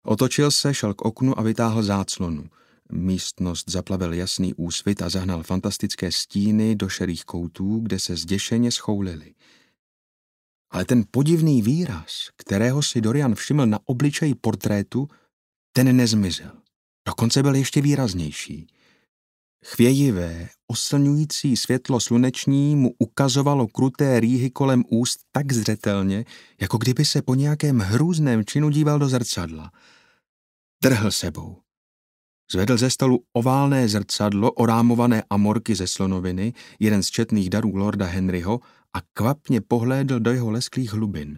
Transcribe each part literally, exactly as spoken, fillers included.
Otočil se, šel k oknu a vytáhl záclonu. Místnost zaplavil jasný úsvit a zahnal fantastické stíny do šerých koutů, kde se zděšeně schoulily. Ale ten podivný výraz, kterého si Dorian všiml na obličeji portrétu, ten nezmizel. Dokonce byl ještě výraznější. Chvějivé, oslňující světlo sluneční mu ukazovalo kruté rýhy kolem úst tak zřetelně, jako kdyby se po nějakém hrůzném činu díval do zrcadla. Trhl sebou. Zvedl ze stolu oválné zrcadlo, orámované amorky ze slonoviny, jeden z četných darů lorda Henryho, a kvapně pohlédl do jeho lesklých hlubin.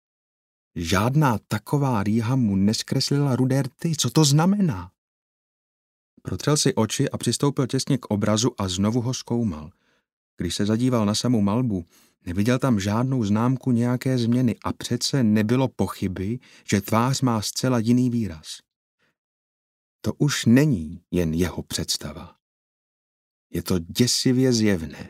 Žádná taková rýha mu neskreslila rudé rty. Co to znamená? Protřel si oči a přistoupil těsně k obrazu a znovu ho zkoumal. Když se zadíval na samou malbu, neviděl tam žádnou známku nějaké změny a přece nebylo pochyby, že tvář má zcela jiný výraz. To už není jen jeho představa. Je to děsivě zjevné.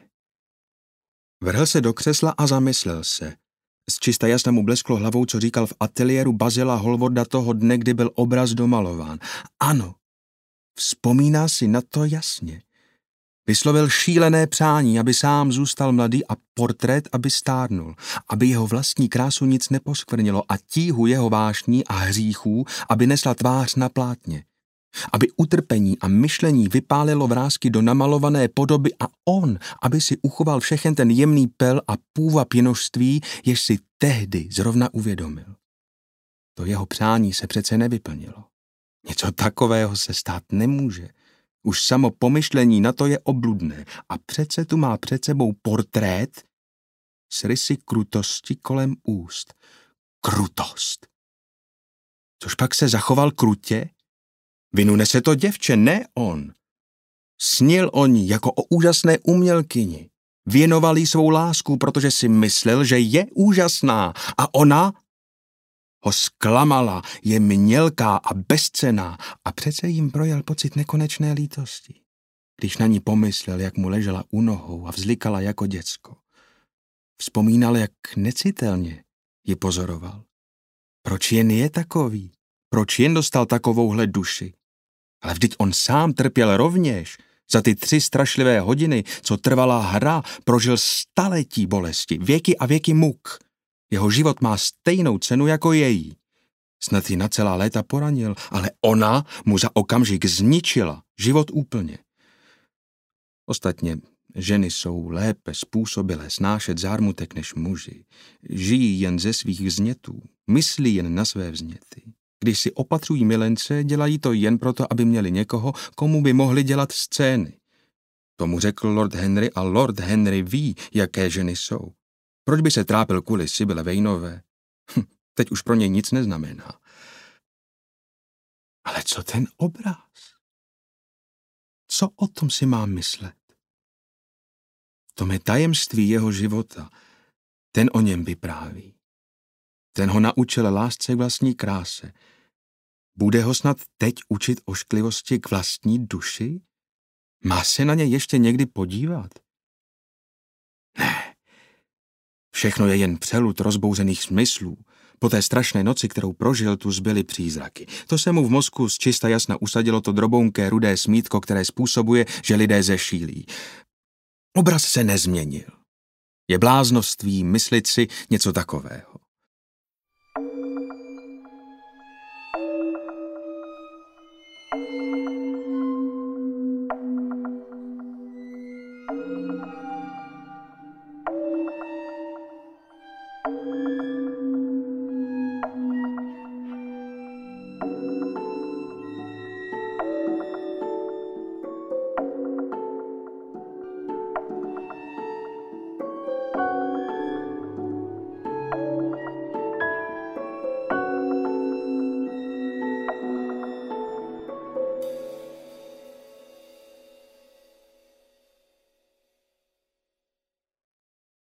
Vrhl se do křesla a zamyslel se. Z čista jasna mu blesklo hlavou, co říkal v ateliéru Bazila Hallwarda toho dne, kdy byl obraz domalován. Ano, vzpomíná si na to jasně. Vyslovil šílené přání, aby sám zůstal mladý a portrét, aby stárnul, aby jeho vlastní krásu nic neposkvrnilo a tíhu jeho vášní a hříchů, aby nesla tvář na plátně. Aby utrpení a myšlení vypálilo vrásky do namalované podoby a on, aby si uchoval všechen ten jemný pel a půvab jinožství, jež si tehdy zrovna uvědomil. To jeho přání se přece nevyplnilo. Něco takového se stát nemůže. Už samo pomyšlení na to je obludné a přece tu má před sebou portrét s rysy krutosti kolem úst. Krutost. Což pak se zachoval krutě? Vinu nese to děvče, ne on. Snil o ní jako o úžasné umělkyni. Věnoval jí svou lásku, protože si myslel, že je úžasná a ona ho zklamala, je mělká a bezcenná a přece jim projel pocit nekonečné lítosti, když na ní pomyslel, jak mu ležela u nohou a vzlikala jako děcko. Vzpomínal, jak necitelně ji pozoroval. Proč jen je takový? Proč jen dostal takovouhle duši? Ale vždyť on sám trpěl rovněž. Za ty tři strašlivé hodiny, co trvala hra, prožil staletí bolesti, věky a věky muk. Jeho život má stejnou cenu jako její. Snad ji na celá léta poranil, ale ona mu za okamžik zničila život úplně. Ostatně ženy jsou lépe způsobilé snášet zármutek než muži. Žijí jen ze svých vznětů, myslí jen na své vzněty. Když si opatřují milence, dělají to jen proto, aby měli někoho, komu by mohli dělat scény. Tomu řekl lord Henry a lord Henry ví, jaké ženy jsou. Proč by se trápil kvůli Sibyle Vaneové? Hm, teď už pro něj nic neznamená. Ale co ten obraz? Co o tom si mám myslet? To je tajemství jeho života. Ten o něm vypráví. Ten ho naučil lásce k vlastní kráse. Bude ho snad teď učit ošklivosti k vlastní duši? Má se na ně ještě někdy podívat? Ne. Všechno je jen přelud rozbouřených smyslů. Po té strašné noci, kterou prožil, tu zbyly přízraky. To se mu v mozku z čista jasna usadilo to drobounké rudé smítko, které způsobuje, že lidé zešílí. Obraz se nezměnil. Je bláznoství myslit si něco takového.